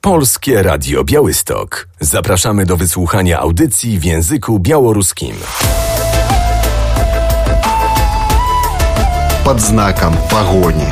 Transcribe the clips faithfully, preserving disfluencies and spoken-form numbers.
Polskie Radio Białystok. Zapraszamy do wysłuchania audycji w języku białoruskim. Под знаком погони.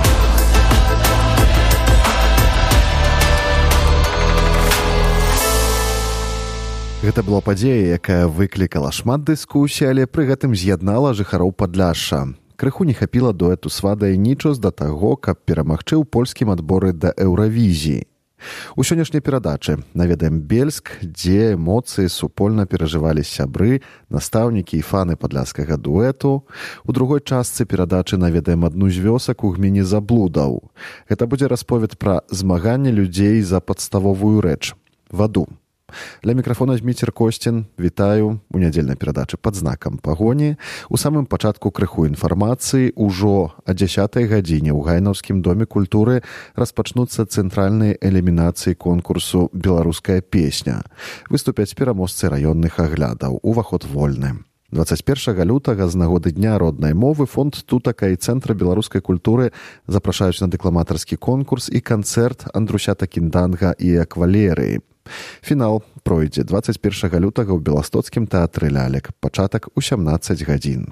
Гэта была падзея, якая выклікала шмат дыскусій, але пры гэтым з'яднала жыхароў Падляшша. Крыху не хапіла дуэту Свада і Нічос да таго, каб перамагчы ў польскім адборы да Еўравізіі. У сённяшняй перадачы наведаем Бельск, дзе эмоцыі супольна перажывалі сябры, настаўнікі і фаны падляшскага дуэту. У другой частцы перадачы наведаем адну з вёсак у гміне Заблудаў. Гэта будзе расповед пра змаганне людзей за падставовую рэч – ваду. Для мікрафона Зміцер Косцін. Вітаю у нядзельнай перадачы «Пад знакам пагоні». У самым пачатку крыху інфармацыі. Ужо о дзесятай гадзіне ў Гайнаўскім доме культуры распачнуцца цэнтральныя элімінацыі конкурсу «Беларуская песня». Выступяць пераможцы раённых аглядаў. Уваход вольны. дваццаць першага лютага з нагоды Дня роднай мовы фонд «Тутака» і Цэнтр беларускай культуры запрашаюць на дэкламатарскі конкурс і канцэрт Андрусята Кінданга і аквалерыі. Фінал пройдзе дваццаць першага лютага ў Беластоцкім тэатры лялек. Пачатак у сямнаццаць гадзін.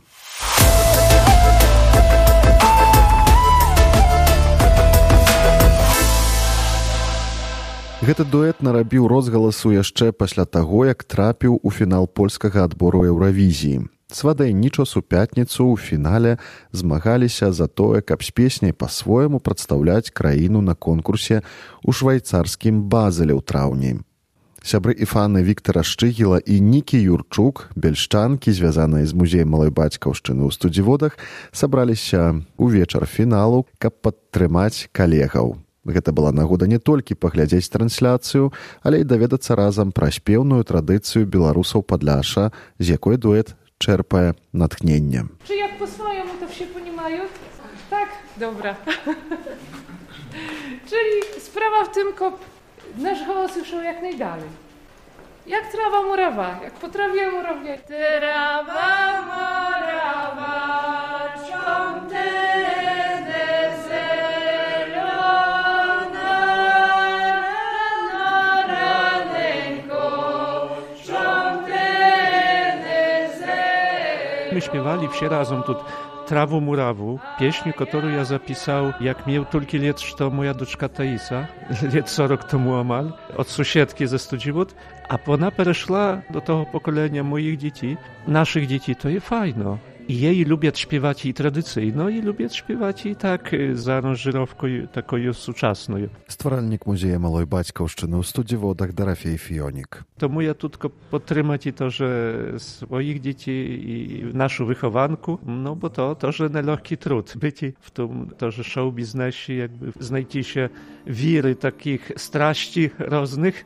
Гэты дуэт нарабіў розгаласу яшчэ пасля таго, як трапіў у фінал польскага адбору Еўравізіі. Свада і Нічос у пятніцу ў фінале змагаліся за тое, каб з песняй па-свойму прадстаўляць краіну на конкурсе ў швайцарскім Базеле ў траўні. Сябры і фаны Віктара Шчыгіла і Нікі Юрчук, бельшчанкі, звязаныя з музеем малой бацькаўшчыны ў Студзіводах, сабраліся ў вечар фіналу, каб падтрымаць калегаў. Гэта была нагода не толькі паглядзець трансляцыю, але і даведацца разам пра спеўную традыцыю беларусаў Падляшша, з якой дуэт czerpie natchnienie. Czy jak po swojemu to wsie ponimają? Tak? Dobra. Czyli sprawa w tym, kop nasz głos słyszał jak najdalej. Jak trawa murawa, jak po trawie murawie. Trawa murawa, ciąte My śpiewali wsie razem тут «Траву мураву», песню, которую я записал, jak miał только лет, что моя дочка Таиса, лет сорок тому амаль, od sąsiedki ze Studziwód, a ona перешла do того pokolenia moich dzieci, naszych dzieci, to jest fajno. I jej lubią śpiewać i tradycyjno, i lubią śpiewać i tak z aranżyrowką taką współczesną. Stwaralnik Muzeja Maloj Baćkowszczyny u Studziwodach Dorofej Fionik. Tomu ja tylko podtrzymać i to, że swoich dzieci i naszą wychowanku, no bo to, to że nelegki trud. Być w tym, to, że show biznesie jakby znajdzie się wiry takich straści różnych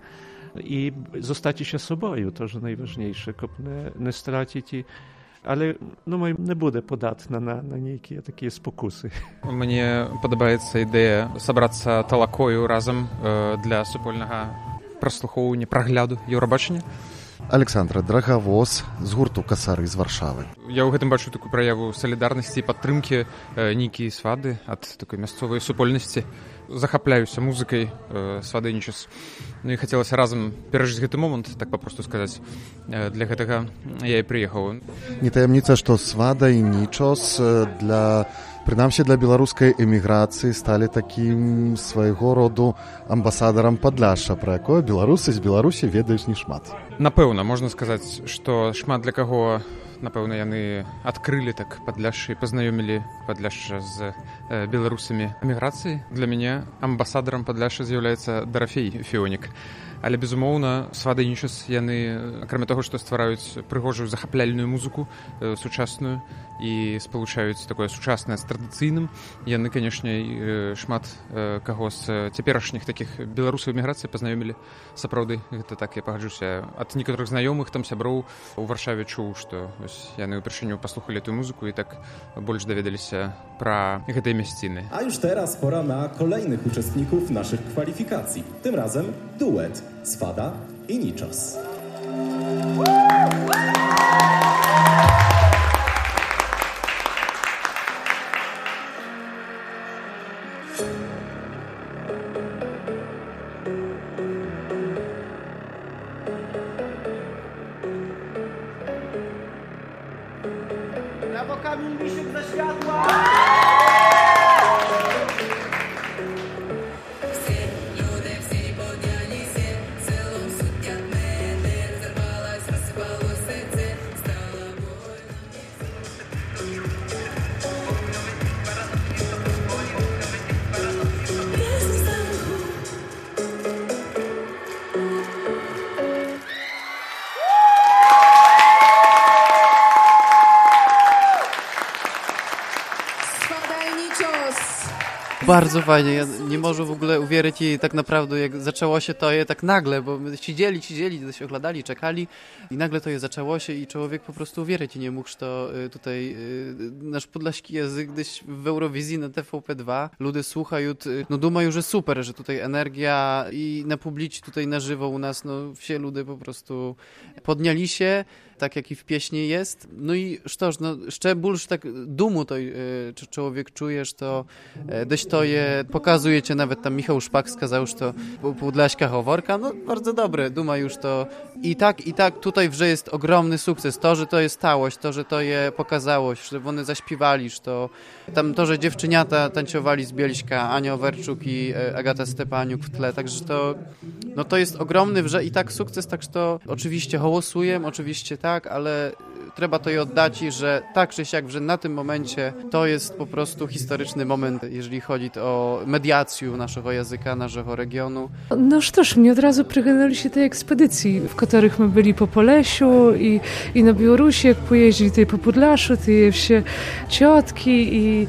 i zostać się sobою, to, że najważniejsze, nie, nie stracić i ale no, не буде податна на, на ніякі такі спокуси. Мені подобається ідея зібратися талакою разом е, для супольного прослуховування, прогляду Євробачення. Александра Драгавоз з гурту «Касары» з Варшавы. Я ў гэтым бачу такую праяву салідарнасці і падтрымкі э, Нікі і Свады ад такой мясцовай супольнасці. Захапляюся музыкай э, Свады і Нічос. Ну і хацелася разам перажыць гэты момант, так папросту сказаць. Э, для гэтага я і прыехаў. Не таямніца, што Свада і Нічос для... Прынамсі, для беларускай эміграцыі сталі такім свайго роду амбасадарам Падляшша, пра якое беларусы з Беларусі ведаюць не шмат. Напэўна, можна сказаць, што шмат для каго, напэўна, яны адкрылі так Падляшша і пазнаёмілі Падляшша з э, беларусамі эміграцыі. Для мяне амбасадарам Падляшша з'яўляецца Дорофей Фіонік. Але, безумоўна, Свада і Нічос, яны, акрамя таго, што ствараюць прыгожую захапляльную музыку, э, сучасную, і спалучаюць такое сучаснае з традыцыйным. Яны, канешне, шмат э, каго з цяперашніх такіх беларусаў эміграцыі пазнаёмілі. Сапраўды, гэта так, я пагаджуся. Ад некаторых знаёмых, там сяброў у Варшаве чуў, што ось, яны ўпершыню паслухалі эту музыку і так больш даведаліся пра гэтыя мясціны. A już teraz pora na kolejnych uczestników naszych kwalifikacji. Tym razem duet Swada i Nічos. Brawo, Kamil Misiuk ze światła! Bardzo fajnie, ja nie mogę w ogóle uwierzyć i tak naprawdę jak zaczęło się to je tak nagle, bo my siedzieli, siedzieli, się oglądali, czekali i nagle to je zaczęło się i człowiek po prostu uwierzyć i nie mógł, że tutaj nasz podlaśki język gdzieś w Eurowizji na T V P dwa, ludzie słuchają, no dumają, że super, że tutaj energia i na publicznie tutaj na żywo u nas, no wsie ludzie po prostu podniali się, tak jak i w pieśni jest. No i sztoż, no szczególnie tak dumu to y, człowiek czujesz, to y, dość to je pokazujecie, nawet tam Michał Szpak skazał, że to podlaśka howorka, no bardzo dobre, duma już to i tak, i tak tutaj wrze jest ogromny sukces, to, że to jest stałość, to, że to je pokazało, że one zaśpiewali, że to tam to, że dziewczyniata tańczowali z Bieliśka, Ania Owerczuk i y, Agata Stepaniuk w tle, także to no to jest ogromny wrze i tak sukces, także to oczywiście hołosuję, oczywiście tak, ale trzeba to i oddać, że tak czy siak, że na tym momencie to jest po prostu historyczny moment, jeżeli chodzi o mediację naszego języka, naszego regionu. No sztoż, mnie od razu przygnęli się tej ekspedycji, w których my byli po Polesiu i, i na Białorusi, jak pojeździli tutaj po Podlaszu, te wsie ciotki i,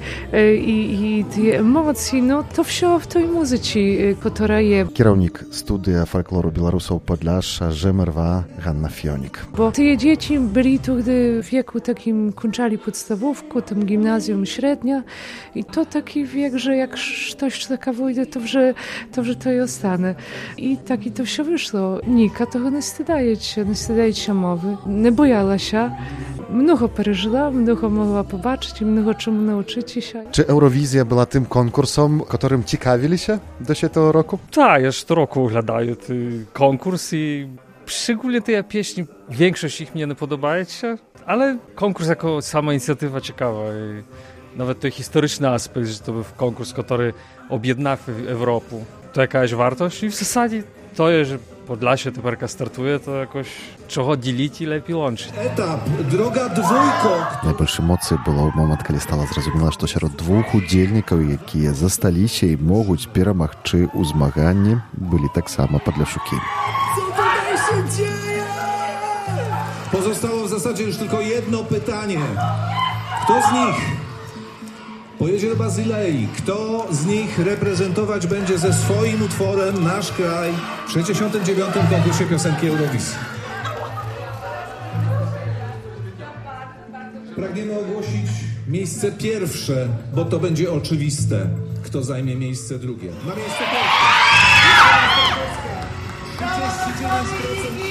i, i te emocje, no to wszystko w tej muzyce, która jest. Kierownik studia folkloru Białorusów Podlasza, Żemerwa, Hanna Fionik. Bo te dzieci byli tu, gdy w wieku takim kończyli podstawówkę, tam gimnazjum średnia i to taki wiek, że jak ktoś taka wyjdzie, to że to, że to i ostanę. I tak i to się wyszło. Nika toho nie wstydaje się, nie wstydaje się mowy, nie bojała się, mnogo przeżyła, mnogo mogła pobaczyć i mnogo czemu nauczyć się. Czy Eurowizja była tym konkursem, którym ciekawili się do tego roku? Tak, ja co roku oglądaję ten konkurs i szczególnie te pieśni, większość ich mnie nie podobaje się, ale konkurs jako sama inicjatywa ciekawa i nawet to historyczny aspekt, że to był konkurs, który objednał Europę, to jakaś wartość i w zasadzie to jest, że Podlasie teperka startuje, to jakoś czego dzielić i lepiej łączyć. Etap, droga dwójko. Najbольшej mocy było w moment, kiedy stała zrozumiała, że wśród dwóch udzielników, jakie zostali się i mogą перемагчы u zmagannie, byli tak samo podlaszuki. Co tutaj się dzieje? Pozostało w zasadzie już tylko jedno pytanie. Kto z nich pojedzie do Bazylei? Kto z nich reprezentować będzie ze swoim utworem nasz kraj w sześćdziesiątym dziewiątym konkursie piosenki Eurowizji? Pragniemy ogłosić miejsce pierwsze, bo to będzie oczywiste. Kto zajmie miejsce drugie? Na miejsce pierwsze. trzydzieści dziewięć procent.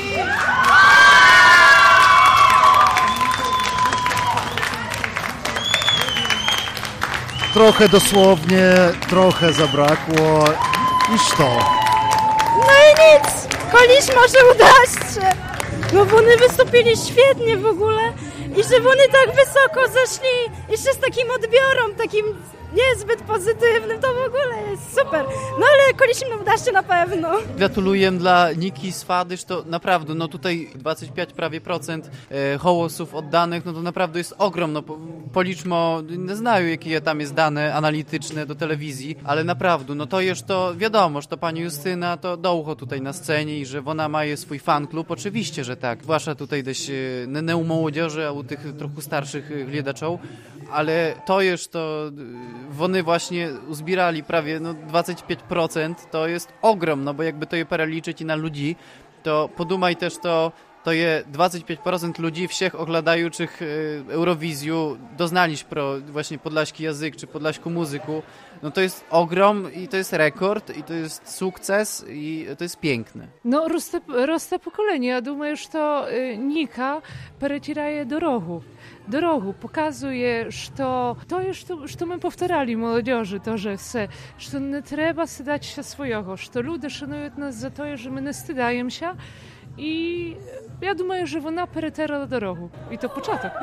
Trochę dosłownie, trochę zabrakło. I co? No i nic! Koliś może udać się! No bo oni wystąpili świetnie w ogóle i że oni tak wysoko zeszli jeszcze z takim odbiorem, takim niezbyt pozytywnym, to w ogóle jest super. No ale koliś im uda się na pewno. Gratuluję dla Niki Swadysz, to naprawdę, no tutaj dwadzieścia pięć prawie procent hołosów oddanych, no to naprawdę jest ogrom, no policzmo, nie znają jakie tam jest dane analityczne do telewizji, ale naprawdę, no to już to wiadomo, że to pani Justyna to dołcho tutaj na scenie i że ona ma swój fan klub, oczywiście, że tak, zwłaszcza tutaj dość nie u młodzieży, a u tych trochę starszych gliedaczów, ale to już to oni właśnie uzbierali prawie no, dwadzieścia pięć procent, to jest ogrom, no bo jakby to je przeliczyć i na ludzi, to podumaj też to, to je dwadzieścia pięć procent ludzi všech oglądających Eurowizję doznaliś pro właśnie podlaśki język czy podlaśku muzyku. No to jest ogrom i to jest rekord i to jest sukces i to jest piękne. No roste, roste pokolenie, ja думаю, что Nika перетирає дорогу. Дорогу показує, що то, що, що ми повторяли молодежі, теж все, що не треба стидатися свого, що люди шанують нас за те, що ми не стидаємося. І я думаю, що вона перетерла дорогу. І то початок.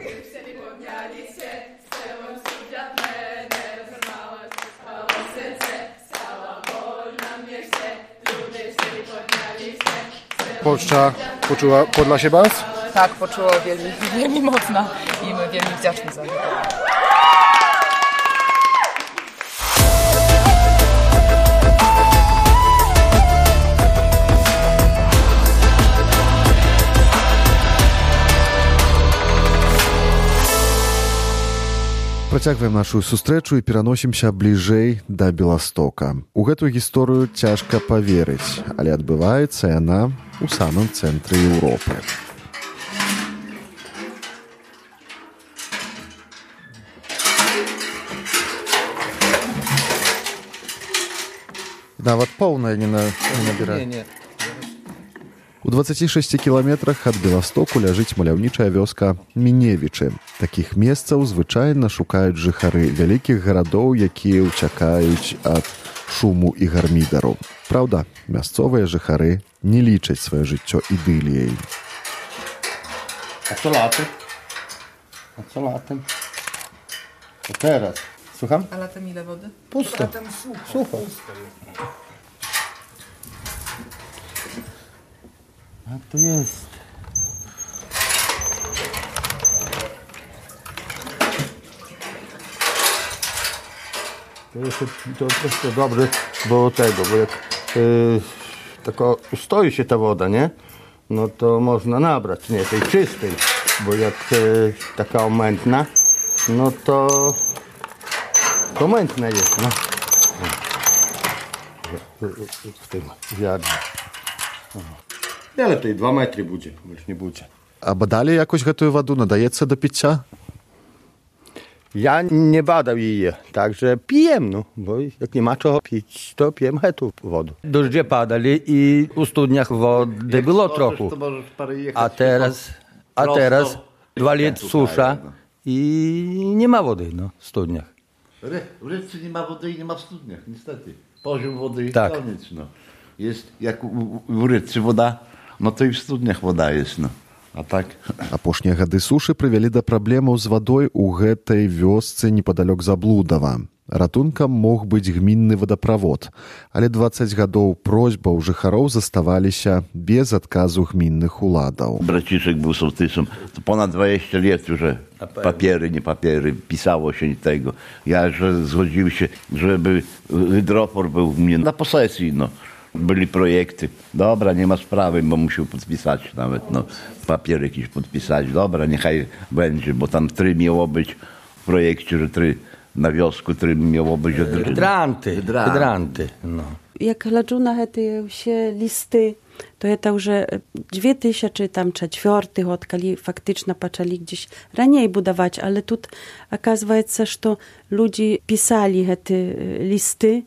Polska poczuła Podlasie bardzo? Tak, poczuła wielmi, wielmi mocno i my wielmi wdzięczni za to. Працягваем нашу сустрэчу і пераносімся бліжэй да Беластока. У гэтую гісторыю цяжка паверыць, але адбываецца яна ў самым цэнтры Еўропы. Нават поўная не, на... не набірае. Не, не. У дваццаці шасці кіламетрах ад Беластоку ляжыць маляўнічая вёска Міневічы. Такіх месцаў звычайна шукаюць жыхары вялікіх гарадоў, якія ўцякаюць ад шуму і гармідару. Праўда, мясцовыя жыхары не лічаць сваё жыццё ідыліяй. A co latem? A co latem? To teraz. Słucham? A latem ile wody? Pusto. Latem sucho. Sucho. A to jest. To jest to troszkę dobre, bo tego, bo jak yy, tako ustoi się ta woda, nie? No to można nabrać, nie, tej czystej, bo jak yy, taka omętna, no to to mętne jest, no. W tym wiadrze. Ale to i dwa metry będzie, już nie będzie. А бадалі якось гэтую ваду надаецца да піцця? Ja nie badał jej, także pijem, no, bo jak nie ma czego pić, to pijem hetą wodę. Deszcze padali i u studniach wody było trochę, a teraz, a teraz dwa lata susza i nie ma wody, no, w studniach. W rzece nie ma wody i nie ma w studniach, niestety. Poziom wody jest tak. Koniec, no. Jest jak u, u rzece woda, no to i w studniach woda jest, no. А так. Апошнія гады сушы прывялі да праблемаў з вадой у гэтай вёсцы непадалёк Заблудава. Ратункам мог быць гмінны вадаправод, але дваццаць гадоў просьбаў жыхароў заставаліся без адказу гмінных уладаў. Braciszek był sołtysem, to ponad dwadzieścia lat już papiery, nie papiery, pisało się tego. Ja że zgodził się, żeby hydrofor był mnie na posesji, no. Byli projekty. Dobra, nie ma sprawy, bo musiał podpisać nawet, no, papier jakiś podpisać. Dobra, niechaj będzie, bo tam trzy miało być w projekcie, że trzy na wiosku, trzy miało być... Hydranty, hydranty, no. Jak гляджу на эти все listy, to это уже две тысячи четвёртый год, когда фактично почали gdzieś ранее budować, ale тут оказывается, что люди писали эти listy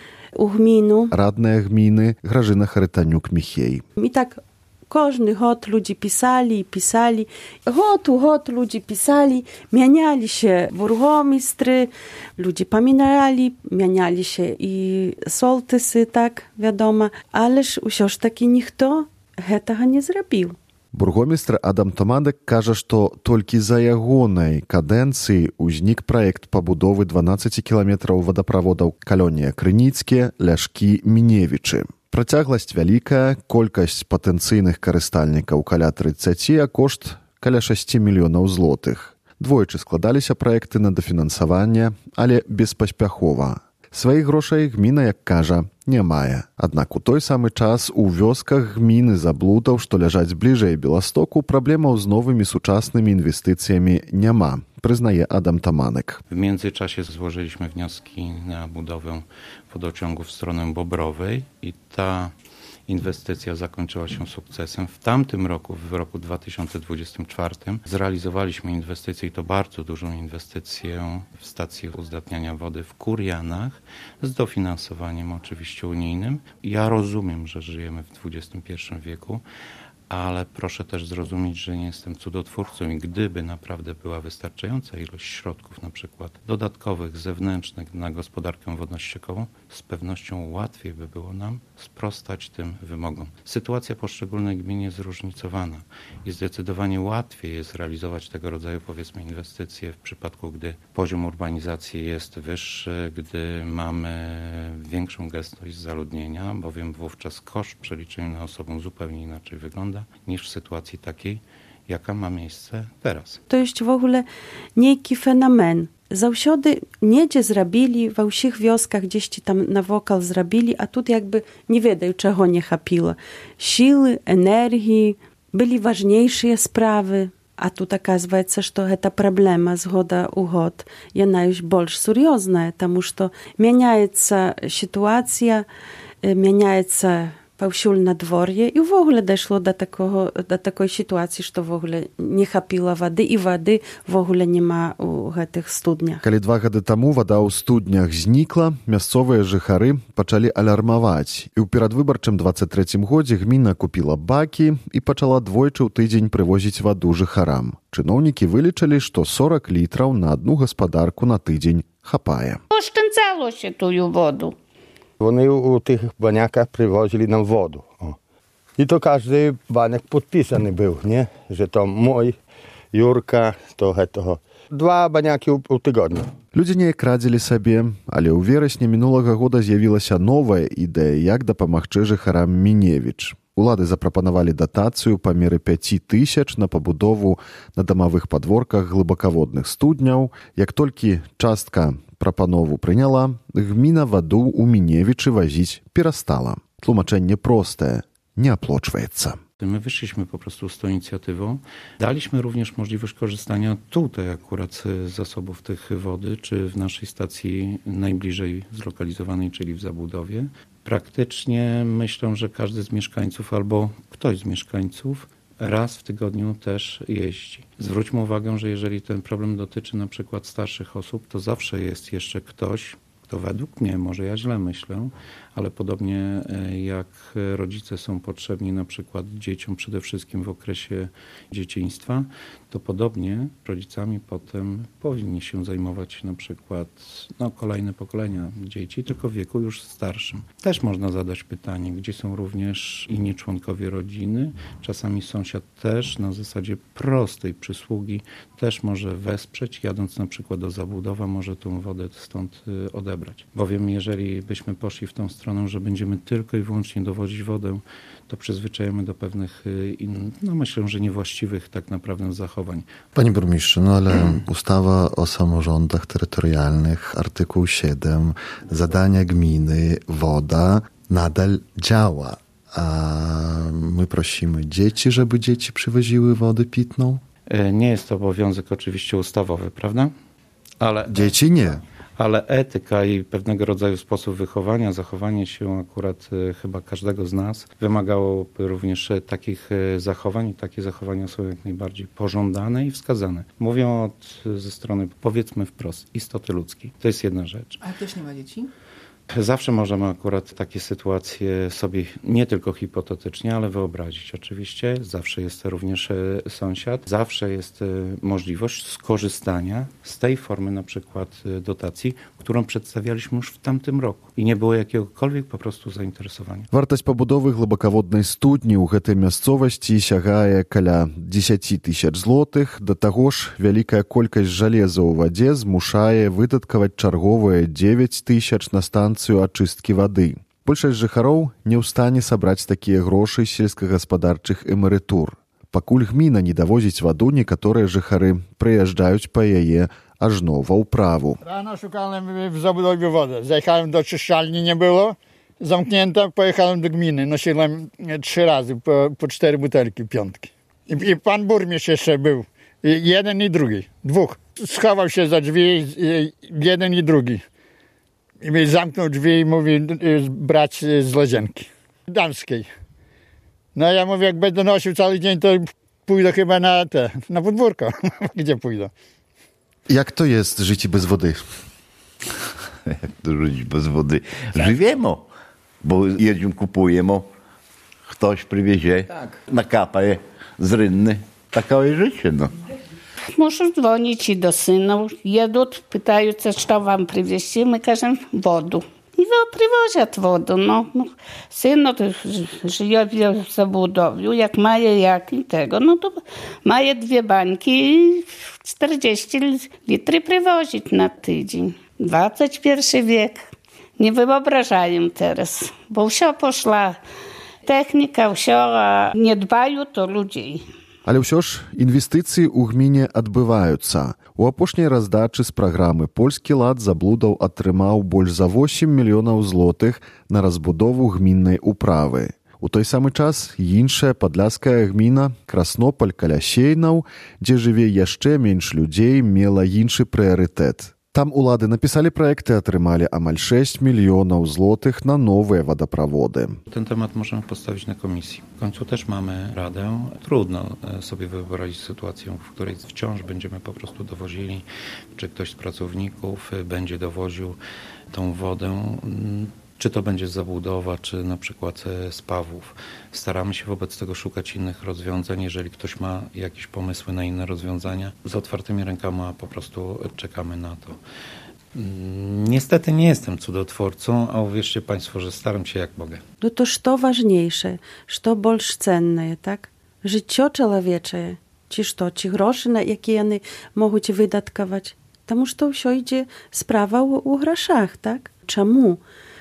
у гміну. Радная гміны Гражына Хаританюк-Михей. I tak każdy gод ludzie pisali i pisali. Gод u gод ludzie pisali. Mieniali się burgomistry, ludzie pamiętali, mieniali się i sołtysy, tak, wiadomo. Ależ ўсё ж таки ніхто гэтага не зрабіў. Бургомістр Адам Томадек кажа, што толькі за ягонай кадэнцыі ўзнік праект пабудовы дванаццаць кіламетраў вадаправодаў Калёнія-Крыніцкія, Ляшкі, Міневічы. Працягласць вялікая, колькасць патэнцыйных карыстальнікаў каля трыццаці, а кошт каля шасці мільёнаў злотых. Двойчы складаліся праекты на дафінансаванне, але беспаспяхова. Сваіх грошай гміна, як кажа, не мае. Аднак у той самы час у вёсках гміны Заблудаў, што ляжаць бліжэй Беластоку, праблемаў з новымі сучаснымі інвестыцыямі няма, przyznaje Adam Tomanek. W międzyczasie złożyliśmy wnioski na budowę wodociągu w stronę Bobrowej i ta inwestycja zakończyła się sukcesem. W tamtym roku, w roku dwa tysiące dwudziestym czwartym, zrealizowaliśmy inwestycję i to bardzo dużą inwestycję w stację uzdatniania wody w Kurjanach z dofinansowaniem oczywiście unijnym. Ja rozumiem, że żyjemy w dwudziestym pierwszym wieku, ale proszę też zrozumieć, że nie jestem cudotwórcą i gdyby naprawdę była wystarczająca ilość środków, na przykład dodatkowych, zewnętrznych na gospodarkę wodno-ściekową, z pewnością łatwiej by było nam sprostać tym wymogom. Sytuacja poszczególnych gmin jest zróżnicowana i zdecydowanie łatwiej jest realizować tego rodzaju, powiedzmy, inwestycje w przypadku, gdy poziom urbanizacji jest wyższy, gdy mamy większą gęstość zaludnienia, bowiem wówczas koszt w przeliczeniu na osobę zupełnie inaczej wygląda niż w sytuacji takiej, jaka ma miejsce teraz. To jest w ogóle niejaki fenomen. Zаўсёды недзе зрабілі, ва ўсіх вёсках дзесьці там навокал зрабілі, а тут якby не ведаю, чаго не хапіла. Сілы, энергіі, былі важнейшыя справы, а тут аказваецца, што гэта праблема з года ў год. Яна ёсць больш сур'ёзная, таму што мяняецца сітуацыя, мяняецца паўсюль надвор'е, і ўвогуле дайшло да такого, да такой сітуацыі, што ўвогуле не хапіла вады, і вады ўвогуле няма ў гэтых студнях. Калі два гады таму вада ў студнях знікла, мясцовыя жыхары пачалі алярмаваць. І ў перадвыбарчым дваццаць трэцім годзе гміна купіла бакі і пачала двойчы ў тыдзень прывозіць ваду жыхарам. Чыноўнікі вылічылі, што сорок літраў на одну гаспадарку на тыдзень хапае. Oszczędzało тую воду. Вони у тих баняках привозили нам воду. О. І то кожен баняк підписаний був, не? Що то мой, Юрка, то гэтого. Два баняки у, у тыgodniu. Людзі неяк радзілі сабе, але ў верасні мінулага года з'явілася новая ідэя, як дапамагчы жыхарам Міневіч. Улады запрапанавалі датацыю памеры пяць тысяч на пабудову на дамавых падворках глыбакаводных студняў. Як толькі частка прапанову прыняла, гміна ваду ў Міневічы вазіць перастала. Тлумачэнне простае, nie aplоczwaється. My wyszliśmy po prostu z tą inicjatywą. Daliśmy również możliwość korzystania tutaj akurat z zasobów tych wody, czy w naszej stacji najbliżej zlokalizowanej, czyli w zabudowie. Praktycznie myślę, że każdy z mieszkańców albo ktoś z mieszkańców raz w tygodniu też jeździ. Zwróćmy uwagę, że jeżeli ten problem dotyczy na przykład starszych osób, to zawsze jest jeszcze ktoś, kto według mnie, może ja źle myślę, ale podobnie jak rodzice są potrzebni na przykład dzieciom przede wszystkim w okresie dzieciństwa, to podobnie rodzicami potem powinni się zajmować na przykład no, kolejne pokolenia dzieci, tylko w wieku już starszym. Też można zadać pytanie, gdzie są również inni członkowie rodziny. Czasami sąsiad też na zasadzie prostej przysługi też może wesprzeć, jadąc na przykład do zabudowy, może tą wodę stąd odebrać. Bowiem jeżeli byśmy poszli w tą stronę, że będziemy tylko i wyłącznie dowozić wodę, to przyzwyczajemy do pewnych, no myślę, że niewłaściwych tak naprawdę zachowań. Panie burmistrzu, no ale ustawa o samorządach terytorialnych, artykuł siedem, zadania gminy, woda nadal działa. A my prosimy dzieci, żeby dzieci przywoziły wodę pitną? Nie jest to obowiązek oczywiście ustawowy, prawda? Ale dzieci nie. Ale etyka i pewnego rodzaju sposób wychowania, zachowanie się akurat chyba każdego z nas wymagałoby również takich zachowań i takie zachowania są jak najbardziej pożądane i wskazane. Mówię od, ze strony, powiedzmy wprost, istoty ludzkiej. To jest jedna rzecz. A ktoś nie ma dzieci? Zawsze możemy akurat takie sytuacje sobie nie tylko hipotetycznie, ale wyobrazić oczywiście. Zawsze jest również sąsiad. Zawsze jest możliwość skorzystania z tej formy na przykład dotacji, którą przedstawialiśmy już w tamtym roku. I nie było jakiegokolwiek po prostu zainteresowania. Wartość pobudowy głębokowodnej studni u гэтай мясцовасці сягае каля dziesięć tysięcy złotych. Do tegoż wielka колькасць żelaza u wodzie zmuszaje wydatkować czargowe dziewięć tysięcy na stancję ачысткі вады. Большасць жыхароў не ў стане сабраць такія грошы сельскагаспадарчых эмерытур. Пакуль гміна не давозіць ваду, некаторыя жыхары прыязджаюць па яе ажно ва ўправу. Rano szukałem w zabudowie wodę. Zajechałem do czyszczalni, nie było. Zamknięta, pojechałem do gminy. Nosiłem trzy razy po, po cztery butelki, piątki. I, I pan burmistrz jeszcze był. I jeden i drugi. Dwóch. Schował się za drzwi, jeden i drugi. I mi zamknął drzwi i mówi brać z łazienki damskiej. No ja mówię, jak będę nosił cały dzień, to pójdę chyba na te, na podwórko. Gdzie pójdę? Jak to jest życie bez wody? Jak to żyć bez wody? Żywiemy, bo jedziemy, kupujemy, ktoś przywiezie, tak. Nakapuje z rynny. Takie jest życie, no. Muszę dzwonić i do synów. Jedą, pytają, co wam przywieźć. My każemy wodę. I przywożą wodę. No. No, syn no, żyje w zabudowiu, jak maje jak i tego, no to maje dwie bańki i czterdzieści litrów przywozić na tydzień. dwudziesty pierwszy wiek. Nie wyobrażają teraz, bo wszystko poszła technika, wszystko, a nie dbają to ludzi. Але ўсё ж інвестыцыі ў гміне адбываюцца. У апошняй раздачы з праграмы «Польскі лад» Заблудаў атрымаў больш за восем мільёнаў злотых на разбудову гміннай управы. У той самы час іншая падляская гміна Краснополь каля Сейнаў, дзе жыве яшчэ менш людзей, мела іншы прыярытэт. Там улады написали проекты, отрымали амаль шесть миллионов złotych na nowe wodoprawody. Ten temat możemy postawić na komisji. W końcu też mamy radę. Trudno sobie wyobrazić sytuację, w której wciąż będziemy po prostu dowozili, czy ktoś z pracowników będzie dowoził tą wodę, czy to będzie zabudowa, czy na przykład z Pawłów. Staramy się wobec tego szukać innych rozwiązań. Jeżeli ktoś ma jakieś pomysły na inne rozwiązania, z otwartymi rękoma po prostu czekamy na to. Niestety nie jestem cudotwórcą, a uwierzcie Państwo, że staram się jak mogę. No to co ważniejsze, co больше cenne, tak? Życie człowiecze, czy co, czy groszy, na jakie one mogą wydatkować? Тому що все йде справа у, у грошах, так? Czemu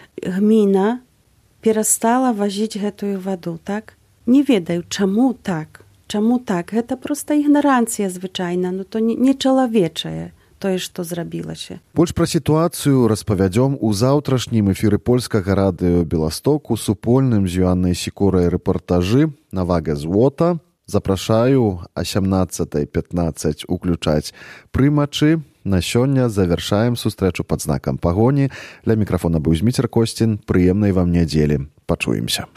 gmina перестала возить гэтую воду, так? Не ведаю, чаму так? Чаму так? Гэта проста ігнаранцыя звычайна, но то не, не чалавечае тое, што зрабілася. Больш пра сітуацыю распавядзём у заўтрашнім эфіры польскага радыё Беласток у супольным з Юаннай Сікорай рэпартажы на Вага Злота. Запрашаю о сямнадцатай пятнаццаць уключаць прымачы. На сёння завяршаем сустрэчу пад знакам пагоні. Ля мікрафона быў Зміцер Косцін. Прыемнай вам нядзелі. Пачуемся.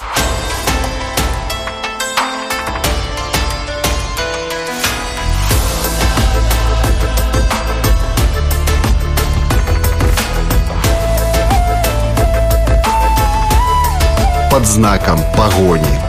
Пад знакам пагоні.